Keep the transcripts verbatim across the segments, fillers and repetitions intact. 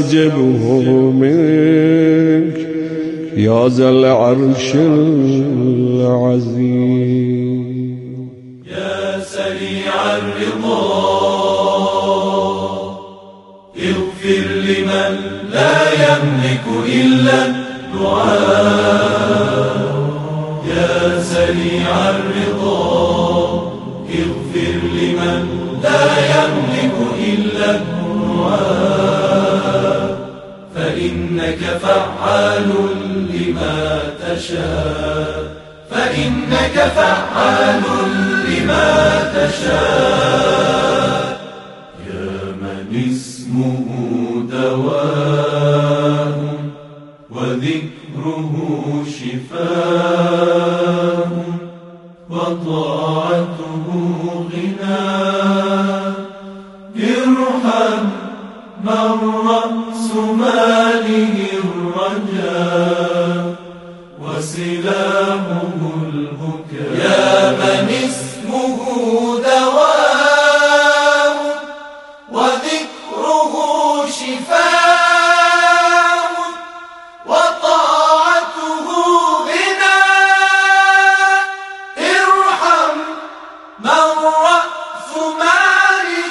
نستعجله منك يا ذا العرش العظيم. يا سريع الرضا اغفر لمن لا يملك إلا الدعاء. يا سريع الرضا اغفر لمن لا يملك إلا الدعاء. فإنك فعال لما تشاء. فإنك فعال لما تشاء. يا من اسمه دواء وذكره شفاء وطاعته غنى. ارحم من رأس ماله الرجاء وسلاحه البكاء. يا من اسمه دواء وذكره شفاء وطاعته غنى. ارحم من رأس ماله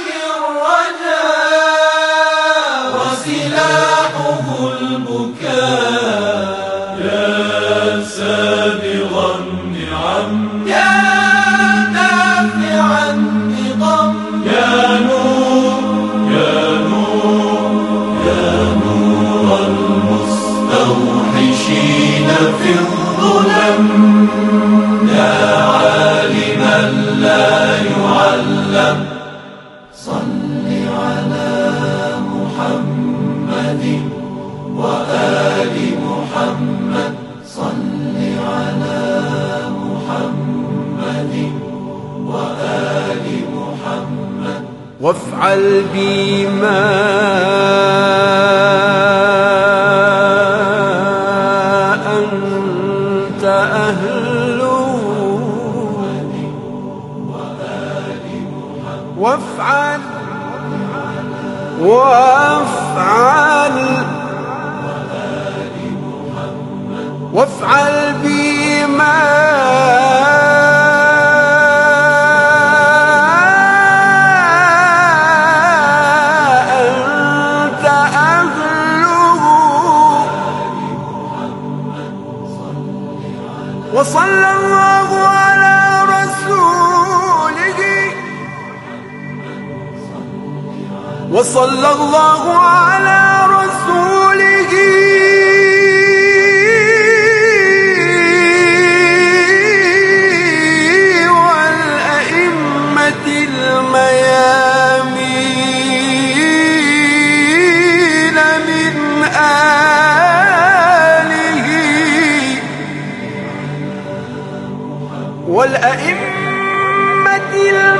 الرجاء وسلاحه البكاء. يا سابغ النعم يا دافع النظام. يا نور يا نور يا نور المستوحشين في الظلم. يا عالما لا يعلم. صل على محمد وآل محمد. صل على محمد وآل محمد. وافعل بي ما أنت أهله. وافعل وافعل وافعل بي ما أنت أهله. وصلى الله على رسوله. وصلى الله على رسوله والأئمة الميامين من آله. والأئمة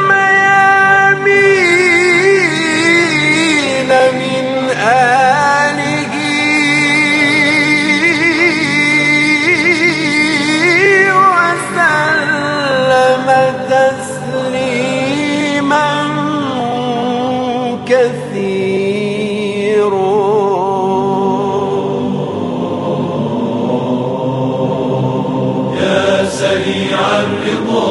الميامين من آله وسلم تسليما كثيرا. يا سريع الرضا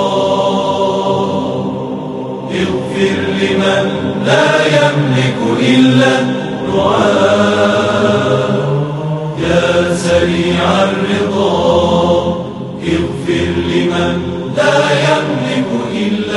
اغفر لمن لا يملك إلا الدعاء. يا سريع الرضا اغفر لمن لا يملك إلا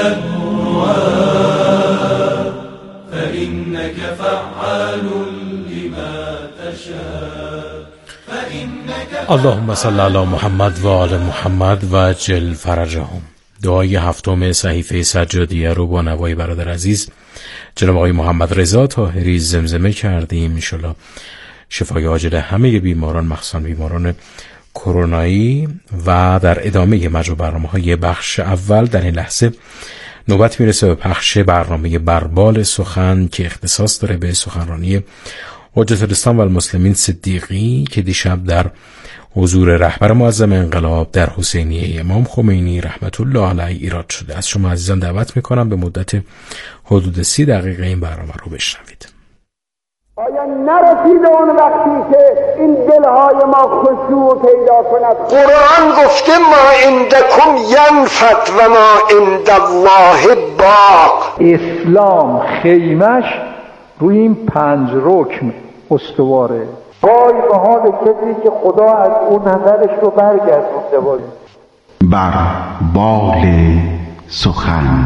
الدعاء. فإنك فعال لما تشاء. اللهم صل علی محمد و آل محمد و عجل فرجهم. دعای هفتم صحیفه سجادیه رو با نوای برادر عزیز جناب آقای محمد رضا طاهری زمزمه کردیم. انشالله شفای عاجل همه بیماران، مخصوصا بیماران کرونایی. و در ادامه مجموع برنامه‌های بخش اول در این لحظه نوبت میرسه به پخش برنامه بربال سخن که اختصاص داره به سخنرانی حجت الاسلام و المسلمین صدیقی که دیشب در حضور رهبر معظم انقلاب در حسینیه امام خمینی رحمت الله علیه ایراد شده. از شما عزیزان دعوت میکنم به مدت حدود سی دقیقه این برنامه رو بشنوید. آیا نرسیده اون وقتی که این دلهای ما خشوع پیدا کند؟ قرآن گفته ما عندکم ینفد و ما عند الله باق. اسلام خیمش روی این پنج رکن استواره. وای به حال کسی که خدا از اون نظرش رو برگردونده باشه. بر بال سخن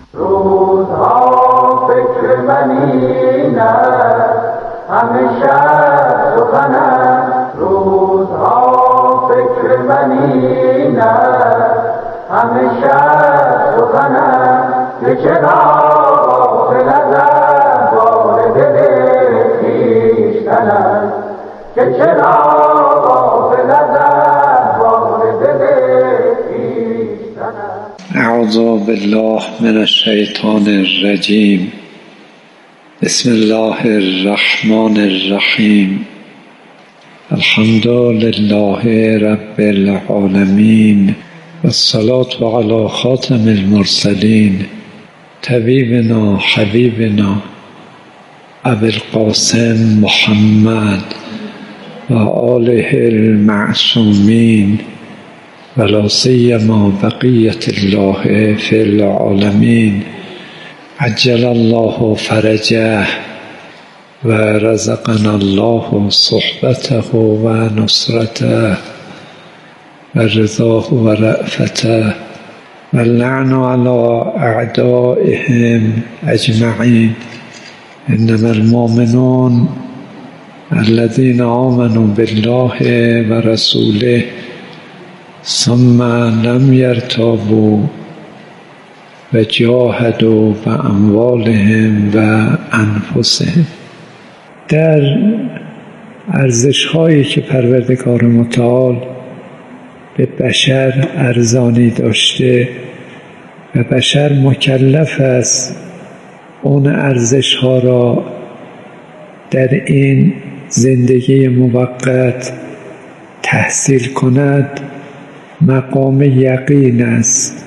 روزها فکر منی نه همیشه سخن است. روزها فکر منی نه همیشه سخن است. که چرا غافل از بار دل خویشتن است. که چرا غافل از بار دل خویشتن است. اعوذ بالله من الشیطان الرجیم. بسم الله الرحمن الرحیم. الحمد لله رب العالمین والصلاة علی خاتم المرسلین طبیبنا حبیبنا ابی القاسم محمد و آله المعصومین ولا سیما بقیة الله فی العالمین. عجل الله فرجه و رزقنا الله صحبته و نصرته و رضاه و رأفته و اللعن علی اعدائهم اجمعین. انما المؤمنون الذين آمنوا بالله و رسوله ثم لم يرتابوا و جاهدوا باموالهم و انفسهم. در ارزش هایی که پروردگار متعال به بشر ارزانی داشته و بشر مکلف است اون ارزش ها را در این زندگی موقت تحصیل کند، مقام یقین است.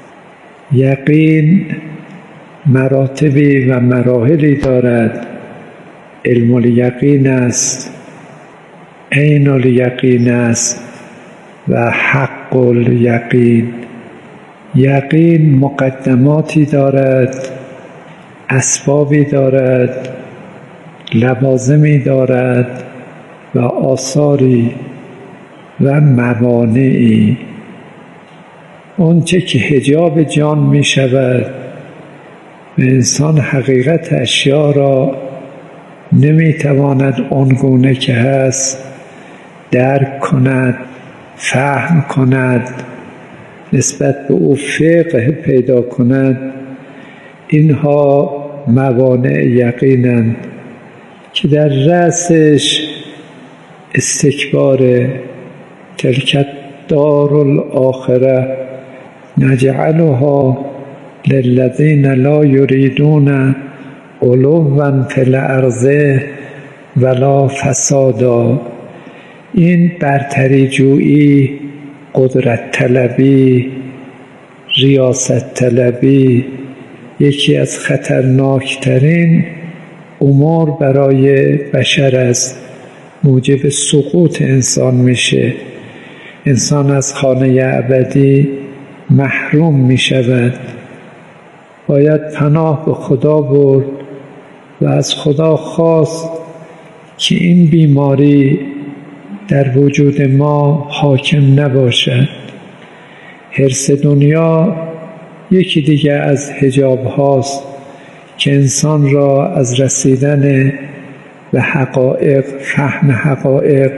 یقین مراتبی و مراحلی دارد. علم الیقین است، عین الیقین است و حق الیقین. یقین مقدماتی دارد، اسبابی دارد، لوازمی دارد و آثاری و موانعی. اون چه که حجاب جان می شود و انسان حقیقت اشیا را نمی تواند آنگونه که هست درک کند، فهم کند، نسبت به او فقه پیدا کند. اینها موانع یقینند که در رأسش استکبار. تلک دار الاخره نجعلها للذین لا یریدون علوا فی الارض ولا فسادا. این برتری جویی، قدرت طلبی، ریاست طلبی یکی از خطرناکترین امور برای بشر است. موجب سقوط انسان میشه. انسان از خانه ابدی محروم می شود. باید پناه به خدا برد و از خدا خواست که این بیماری در وجود ما حاکم نباشد. حرص دنیا یکی دیگه از حجاب هاست که انسان را از رسیدن به حقایق، فهم حقایق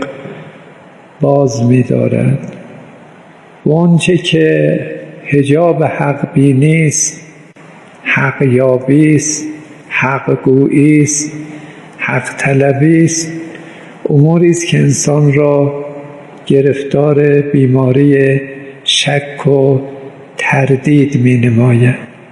باز می دارد. و آنچه که حجاب حق بینی است، حق یابی است، حق گویی است، حق طلبی است، اموری است که انسان را گرفتار بیماری شک و تردید می نماید.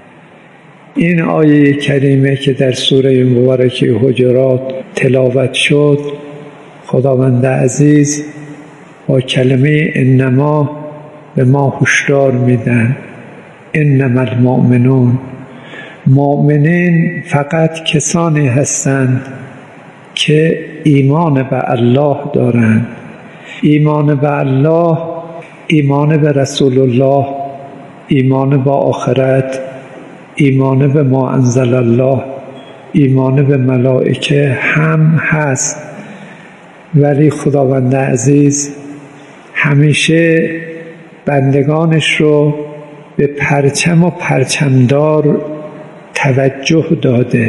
این آیه کریمه که در سوره مبارکه حجرات تلاوت شد، خداوند عزیز با کلمه انما به ما هشدار میدن. انما المؤمنون، مؤمنین فقط کسانی هستند که ایمان به الله دارند. ایمان به الله، ایمان به رسول الله، ایمان به آخرت، ایمان به ما انزل الله، ایمان به ملائکه هم هست. ولی خداوند عزیز همیشه بندگانش رو به پرچم و پرچمدار توجه داده.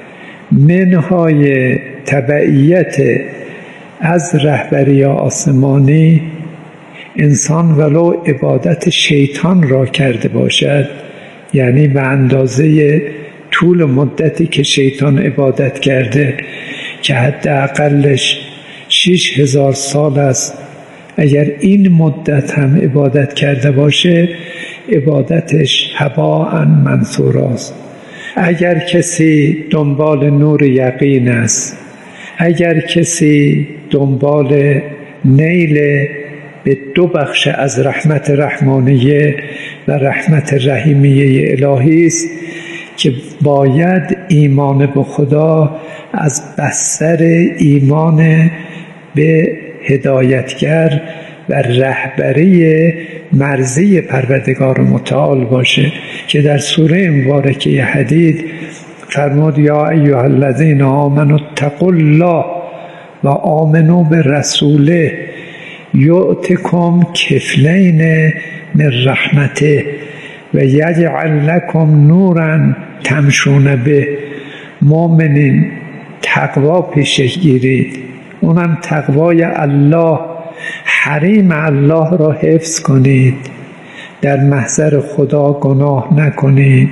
منهای تبعیت از رهبری آسمانی انسان ولو عبادت شیطان را کرده باشد، یعنی به اندازه طول مدتی که شیطان عبادت کرده که حداقلش شش هزار سال است، اگر این مدت هم عبادت کرده باشه عبادتش هباء منثورا است. اگر کسی دنبال نور یقین است، اگر کسی دنبال نیل به دو بخش از رحمت رحمانیه و رحمت رحیمیه الهی است که باید ایمان به خدا از بستر ایمان به هدایتگر و رهبری مرضی پروردگار متعال باشه که در سوره مبارکه حدید فرمود یا ایها الذین آمنوا اتقوا الله و آمنوا برسوله یؤتکم کفلین من رحمته و یجعل لکم نورا تمشون به. مؤمنین تقوا پیشه گیرید، اونم تقوای الله، حریم الله را حفظ کنید، در محضر خدا گناه نکنید،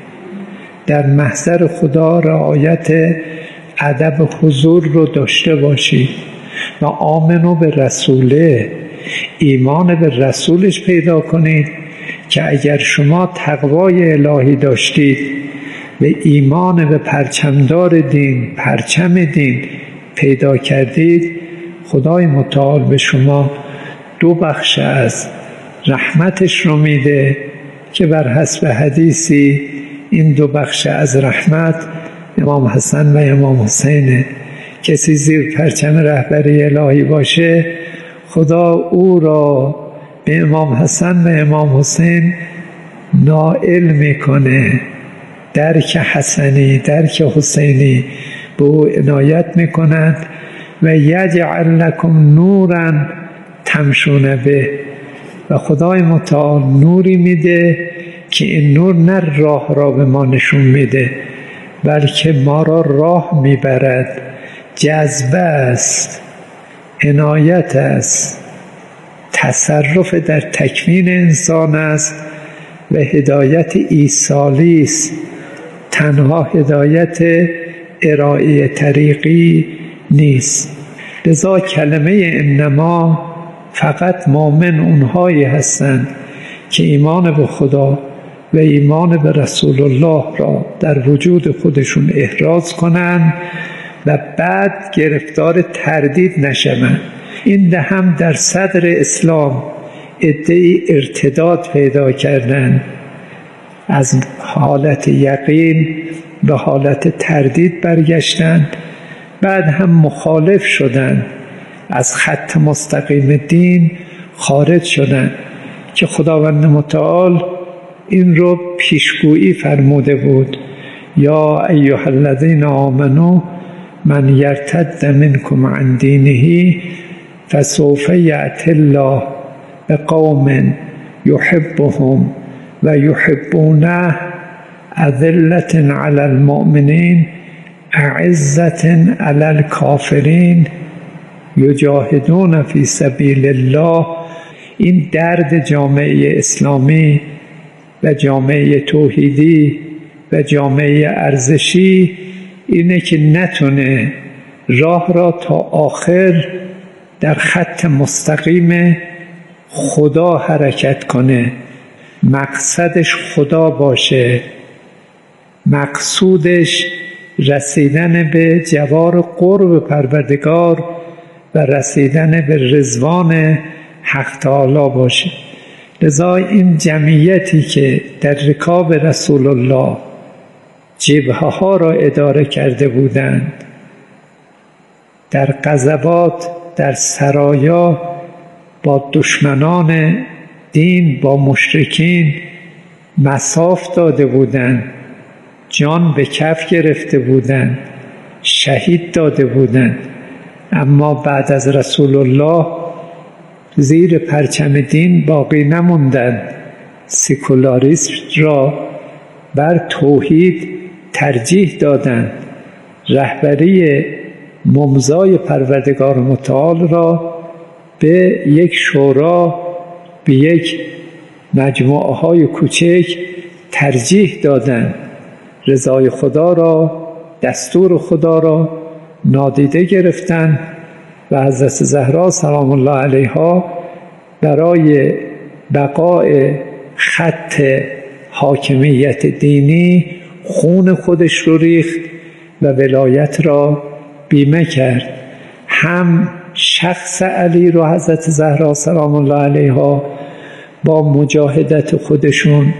در محضر خدا رعایت ادب حضور رو داشته باشید و آمنو به رسوله، ایمان به رسولش پیدا کنید که اگر شما تقوای الهی داشتید و ایمان به پرچمدار دین، پرچم دین پیدا کردید، خدای متعال به شما دو بخش از رحمتش رو میده که بر حسب حدیثی این دو بخش از رحمت امام حسن و امام حسینه. کسی زیر پرچم رهبری الهی باشه خدا او را به امام حسن و امام حسین نائل میکنه، درک حسنی درک حسینی به او عنایت میکند و یجعل لکم نورا تمشون به. و خدای متعال نوری میده که این نور نه راه را به ما نشون میده بلکه ما را راه میبرد، جذبه است، عنایت است، تصرف در تکوین انسان است و هدایت ایصالی است، تنها هدایت ارائه طریقی نیست. لذا کلمه انما فقط مؤمن اونهایی هستند که ایمان به خدا و ایمان به رسول الله را در وجود خودشون احراز کنند و بعد گرفتار تردید نشوند. این ده هم در صدر اسلام عده‌ای ارتداد پیدا کردند، از حالت یقین به حالت تردید برگشتند، بعد هم مخالف شدند، از خط مستقیم دین خارج شدند که خداوند متعال این رو پیشگویی فرموده بود یا ایها الذین آمنوا من یرتد منکم عن دینه فسوف یأتی الله بقوم یحبهم و یحبونه اذلة علی المؤمنین اعزة علی الکافرین یجاهدون فی سبیل الله. این درد جامعه اسلامی و جامعه توحیدی و جامعه ارزشی اینه که نتونه راه را تا آخر در خط مستقیم خدا حرکت کنه، مقصدش خدا باشه، مقصودش رسیدن به جوار قرب پروردگار و رسیدن به رضوان حق تعالی باشه. لذا این جمعیتی که در رکاب رسول الله جبهه ها را اداره کرده بودند در غزوات، در سرایا با دشمنان دین، با مشرکین مصاف داده بودند، جان به کف گرفته بودند، شهید داده بودند. اما بعد از رسول الله زیر پرچم دین باقی نموندند. سکولاریسم را بر توحید ترجیح دادند. رهبری ممضای پروردگار متعال را به یک شورا، به یک مجموعه های کوچک ترجیح دادند. رضای خدا را، دستور خدا را نادیده گرفتند و حضرت زهرا سلام الله علیها برای بقای خط حاکمیت دینی خون خودش رو ریخت و ولایت را بیمه کرد. هم شخص علی رو حضرت زهرا سلام الله علیها با مجاهدت خودشون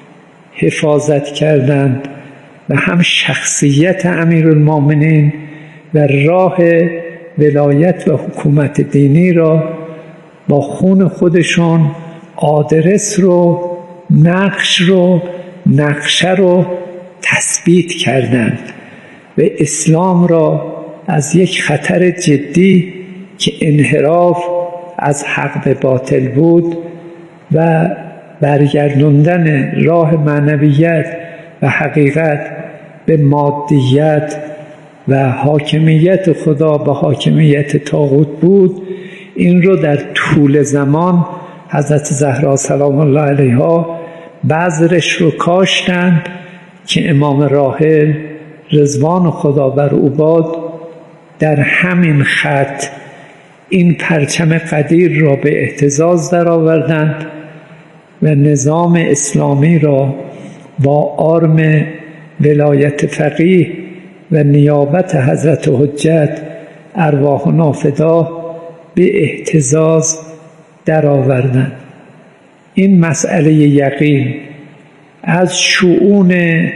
حفاظت کردند و هم شخصیت امیرالمومنین و راه ولایت و حکومت دینی را با خون خودشون آدرس رو، نقش رو، نقشه رو تثبیت کردند و اسلام را از یک خطر جدی که انحراف از حق به باطل بود و برگردوندن راه معنویت و حقیقت به مادیت و حاکمیت خدا به حاکمیت طاغوت بود، این رو در طول زمان حضرت زهرا سلام الله علیها بذرش رو کاشتند که امام راحل رضوان خدا بر او باد در همین خط این پرچم قدیر را به اهتزاز درآوردند و نظام اسلامی را با آرم ولایت فقیه و نیابت حضرت حجت ارواحنا فدا به اهتزاز درآوردند. این مسئله یقین از شؤون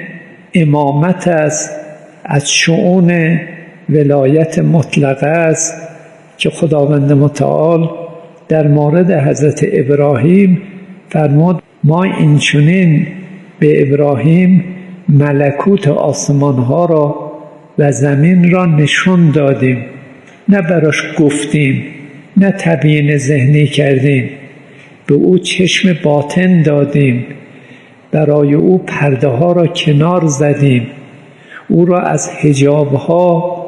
امامت است، از شؤون ولایت مطلقه است که خداوند متعال در مورد حضرت ابراهیم فرمود ما اینچنین به ابراهیم ملکوت آسمان ها را و زمین را نشون دادیم، نه براش گفتیم، نه تبیین ذهنی کردیم، به او چشم باطن دادیم، برای او پرده ها را کنار زدیم، او را از حجاب ها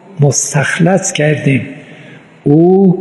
مستخلص کردیم. او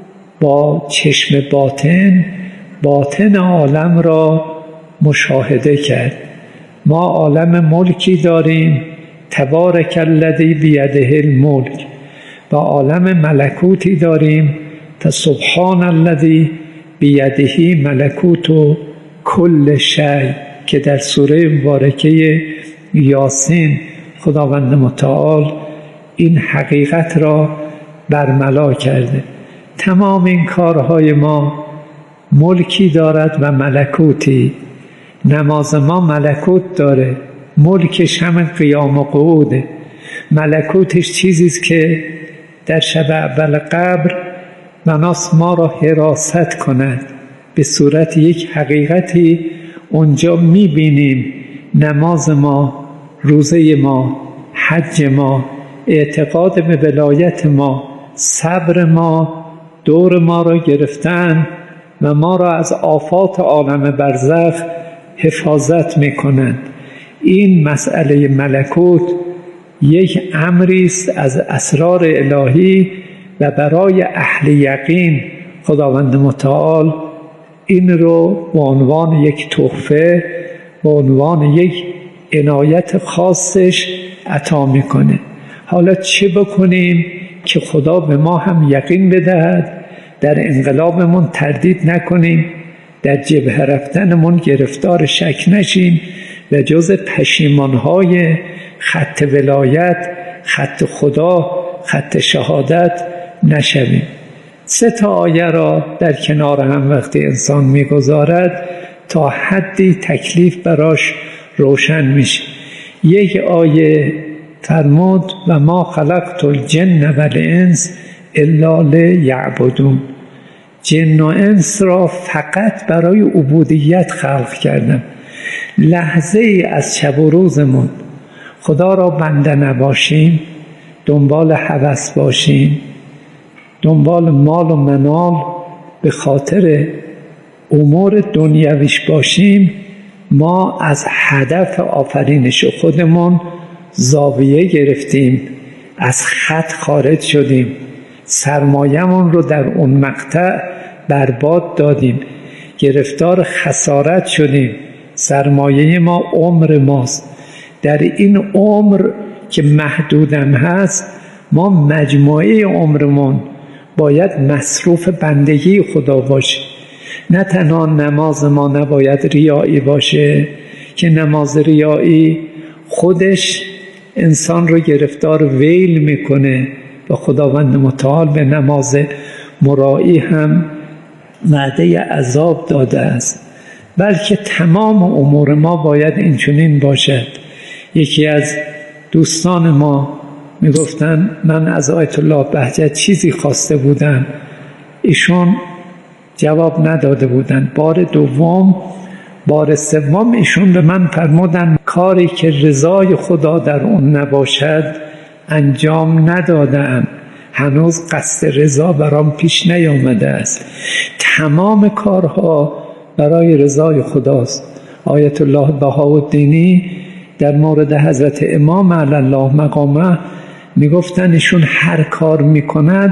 با چشم باطن باطن عالم را مشاهده کرد. ما عالم ملکی داریم، تبارک الذی بیده الملک، و عالم ملکوتی داریم، فسبحان الذی بیده ملکوت کل شیء، که در سوره مبارکه یاسین خداوند متعال این حقیقت را برملا کرده. تمام این کارهای ما ملکی دارد و ملکوتی. نماز ما ملکوت داره، ملکش هم قیام و قعوده. ملکوتش چیزیست که در شب اول قبر مناس ما را حراست کند. به صورت یک حقیقتی اونجا میبینیم نماز ما، روزه ما، حج ما، اعتقاد به ولایت ما، صبر ما دور ما را گرفتن و ما را از آفات عالم برزخ حفاظت میکنند. این مسئله ملکوت یک امری است از اسرار الهی و برای اهل یقین خداوند متعال این رو به عنوان یک تحفه، به عنوان یک عنایت خاصش عطا میکنه. حالا چه بکنیم که خدا به ما هم یقین بدهد، در انقلابمون تردید نکنیم، در جبهه رفتنمون گرفتار شک نشیم و جز پشیمانهای خط ولایت، خط خدا، خط شهادت نشویم. سه تا آیه را در کنار هم وقتی انسان میگذارد تا حدی تکلیف براش روشن میشه. یک آیه فرمود و ما خلقت الجن و الانس الا لیعبدون. جن و انس را فقط برای عبودیت خلق کردم. لحظه ای از شب و روزمون خدا را بنده نباشیم، دنبال هوس باشیم، دنبال مال و منال به خاطر امور دنیویش باشیم، ما از هدف آفرینش خودمون زاویه گرفتیم، از خط خارج شدیم، سرمایه‌مون رو در اون مقطع برباد دادیم، گرفتار خسارت شدیم. سرمایه ما عمر ماست. در این عمر که محدودم هست، ما مجموعه عمرمون باید مصروف بندگی خدا باشه. نه تنها نماز ما نباید ریایی باشه که نماز ریایی خودش انسان رو گرفتار ویل میکنه و خداوند متعال به نماز مرایی هم وعده عذاب داده است، بلکه تمام امور ما باید اینچنین باشد. یکی از دوستان ما میگفتن من از آیت الله بهجت چیزی خواسته بودم، ایشون جواب نداده بودن. بار دوم بار سوم ایشون به من فرمودن کاری که رضای خدا در اون نباشد انجام ندادم، هنوز قصد رضا برام پیش نیامده است. تمام کارها برای رضای خداست. آیت الله بهاءالدینی در مورد حضرت امام علی الله مقامه میگفتن ایشون هر کار میکند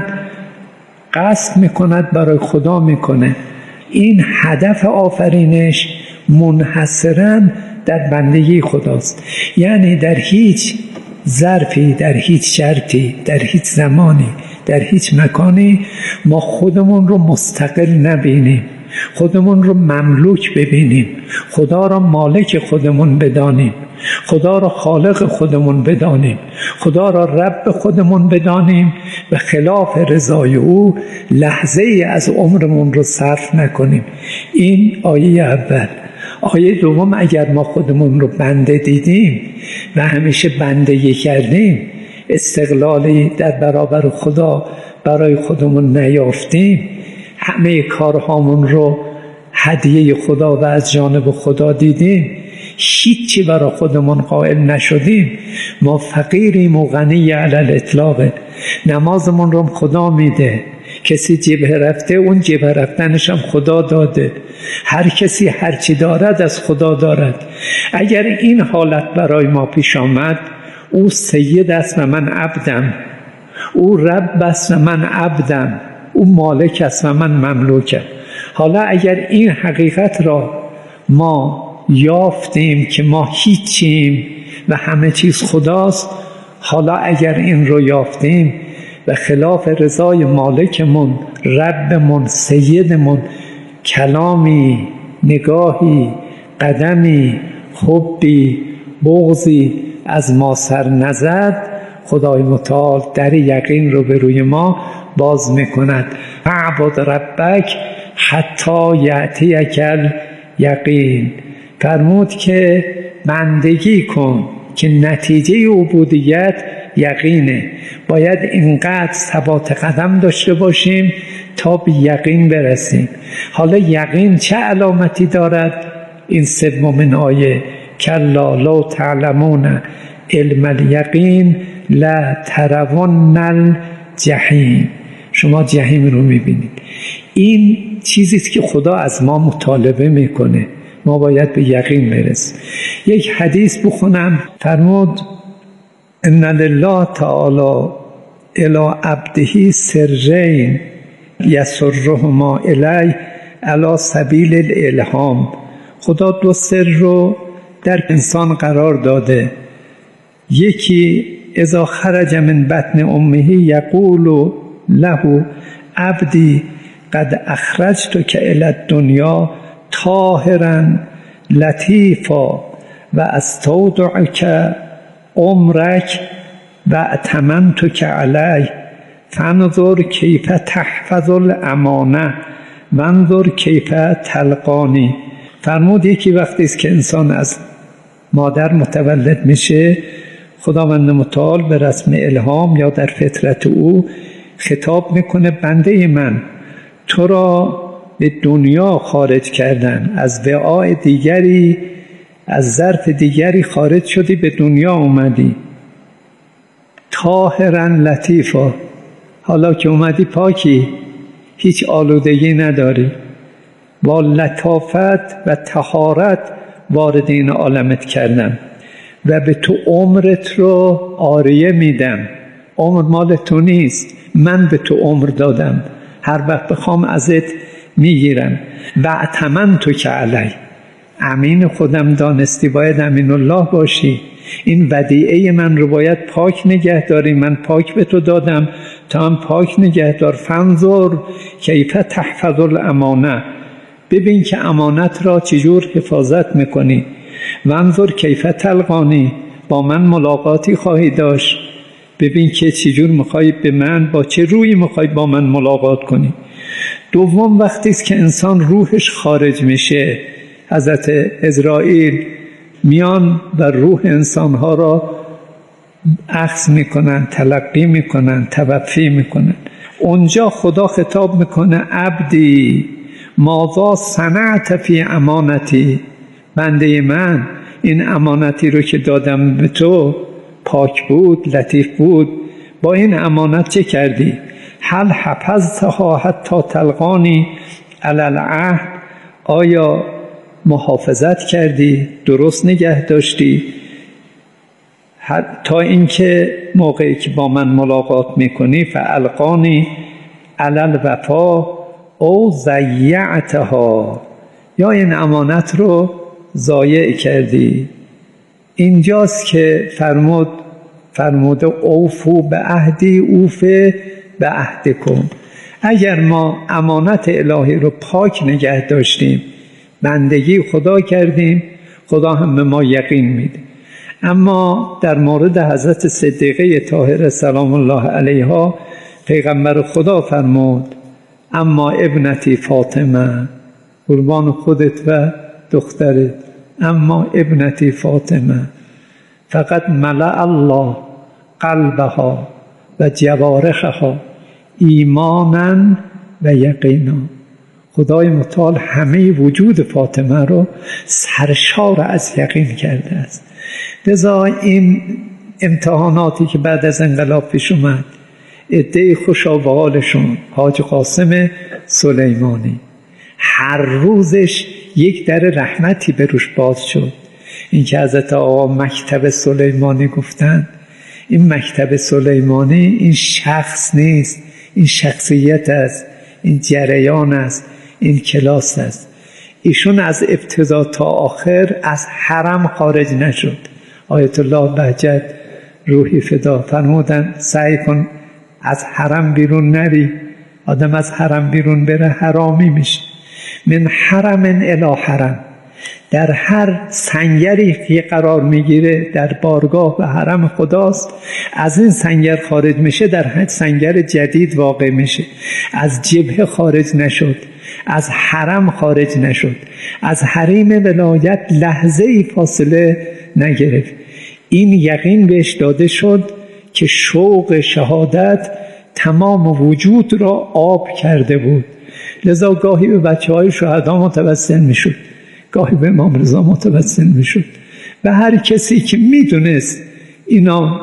قصد میکند برای خدا میکنه. این هدف آفرینش منحصراً در بندگی خداست. یعنی در هیچ ظرفی، در هیچ شرطی، در هیچ زمانی، در هیچ مکانی ما خودمون رو مستقل نبینیم، خودمون رو مملوک ببینیم، خدا را مالک خودمون بدانیم، خدا را خالق خودمون بدانیم، خدا را رب خودمون بدانیم و خلاف رضای او لحظه ای از عمرمون رو صرف نکنیم. این آیه اول. آیه دوم، اگر ما خودمون رو بنده دیدیم و همیشه بندگی کردیم، استقلالی در برابر خدا برای خودمون نیافتیم، همه کارهامون رو هدیه خدا و از جانب خدا دیدیم، هیچی برای خودمون قائل نشدیم، ما فقیریم و غنی علی الاطلاق. نمازمون رو خدا میده، کسی جبهه رفته اون جبهه رفتنش هم خدا داده، هر کسی هرچی دارد از خدا دارد. اگر این حالت برای ما پیش آمد، او سید است و من عبدم، او رب است و من عبدم، او مالک است و من مملوکم. حالا اگر این حقیقت را ما یافتیم که ما هیچیم و همه چیز خداست، حالا اگر این رو یافتیم و خلاف رضای مالکمون، ربمون، سیدمون کلامی، نگاهی، قدمی، حبی، بغضی از ما سر نزد، خدای متعال در یقین رو به روی ما باز میکند. اعبد ربک حتی یأتیک الیقین. فرمود که بندگی کن که نتیجه عبودیت یقینه. باید اینقدر ثبات قدم داشته باشیم تا به یقین برسیم. حالا یقین چه علامتی دارد؟ این سومین آیه، کلا لو تعلمون علم الیقین لا ترون الجحیم. شما جهنم رو میبینید. این چیزیست که خدا از ما مطالبه میکنه، ما باید به یقین برسیم. یک حدیث بخونم. فرمود ان لله تعالی الی عبده سرین یسرهما الی علی سبیل الالهام. خدا دو سر رو در انسان قرار داده. یکی اذا خرج من بطن امه یقول له عبدی قد اخرجتک الی الدنیا طاهرا لطیفا و استودعک عمرک و اتممتک علی فانظر کیف تحفظ الامانه وانظر کیف تلقانی. فرمود یکی وقتی است که انسان از مادر متولد میشه، خداوند متعال به رسم الهام یا در فطرت او خطاب میکنه بنده من تو را به دنیا خارج کردن، از وعاء دیگری، از ظرف دیگری خارج شدی به دنیا اومدی. طاهرا لطیفا، حالا که اومدی پاکی، هیچ آلودگی نداری، با لطافت و طهارت وارد این عالمت کردم و به تو عمرت رو عاریه میدم. عمر مال تو نیست، من به تو عمر دادم، هر وقت بخوام ازت میگیرم. و اتمنتو که علی، امین خودم دانستی باید امین الله باشی، این ودیعه من رو باید پاک نگه داری، من پاک به تو دادم تا هم پاک نگه دار. فانظر کیف تحفظ الامانه، ببین که امانت را چجور حفاظت میکنی. وانظر کیف تلقانی، با من ملاقاتی خواهی داشت، ببین که چجور میخوای به من، با چه روی میخوای با من ملاقات کنی. دوم وقتی است که انسان روحش خارج میشه، حضرت عزرائیل میان و روح انسانها را اخذ میکنن، تلقی میکنن، توفی میکنن. اونجا خدا خطاب میکنه عبدی ماذا صنعت فی امانتی، بنده من این امانتی رو که دادم به تو پاک بود، لطیف بود، با این امانت چه کردی؟ هل حفظتها حتی تلقانی علی العهد، آیا محافظت کردی، درست نگه داشتی تا اینکه موقعی که با من ملاقات میکنی فالقانی علی الوفا او ضیعتها، یا این امانت رو ضایع کردی. اینجاست که فرمود فرموده اوفو به عهدی اوفه به عهدکم. اگر ما امانت الهی رو پاک نگه داشتیم، بندگی خدا کردیم، خدا هم به ما یقین میده. اما در مورد حضرت صدیقه طاهره سلام الله علیها پیغمبر خدا فرمود اما ابنتی فاطمه، قربان خودت و دخترت، اما ابنتی فاطمه فقط ملأ الله قلبها و جوارحها ایمانا و یقینا. خدای متعال همه وجود فاطمه رو سرشار از یقین کرده است. لذا این امتحاناتی که بعد از انقلاب پیش اومد، عده خوشا به حالشون، حاج قاسم سلیمانی هر روزش یک در رحمتی به روش باز شد. این که حضرت آقا مکتب سلیمانی گفتن، این مکتب سلیمانی این شخص نیست، این شخصیت است، این جریان است، این کلاس است. ایشون از ابتدا تا آخر از حرم خارج نشد. آیت الله بهجت روحی فدا فرمودن سعی کن از حرم بیرون نری، آدم از حرم بیرون بره حرامی میشه. من حرم الی حرم، در هر سنگری که قرار میگیره در بارگاه و حرم خداست، از این سنگر خارج میشه در هر سنگر جدید واقع میشه. از جبهه خارج نشد، از حرم خارج نشد، از حریم ولایت لحظه ای فاصله نگرفت. این یقین بهش داده شد که شوق شهادت تمام وجود را آب کرده بود. لذا گاهی به بچه های شهدا متوسل میشد، گاهی به امام رضا متوسل میشد. و هر کسی که میدونست اینا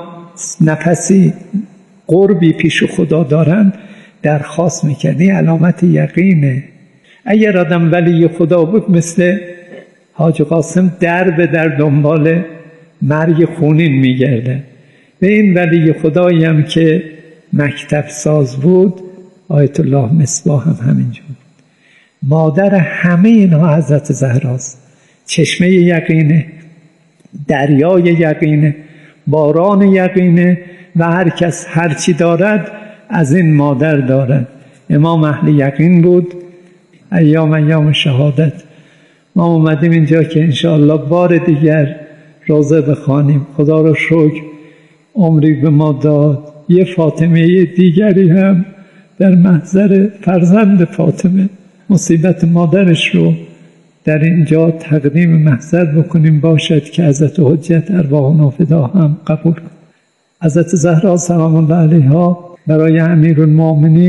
نفسی قربی پیش خدا دارن درخواست میکرد. این علامت یقینه. اگر آدم ولی خدا بود مثل حاج قاسم در به در دنبال مرگ خونین میگرده. و این ولی خدایی هم که مکتب ساز بود آیت الله مصباح هم همینجور. مادر همه اینها حضرت زهراست. چشمه یقینه، دریای یقینه، باران یقینه و هر کس هرچی دارد از این مادر دارد. امام اهل یقین بود. ایام ایام شهادت ما اومدیم اینجا که انشاءالله بار دیگر روزه بخوانیم. خدا رو شکر عمری به ما داد. یه فاطمه دیگری هم در محضر فرزند فاطمه مصیبت مادرش رو در اینجا تقدیم محضر بکنیم، باشد که حضرت حجت ارواحنا فدا هم قبول کنیم. حضرت زهرا سلام الله علیها برای امیرالمومنین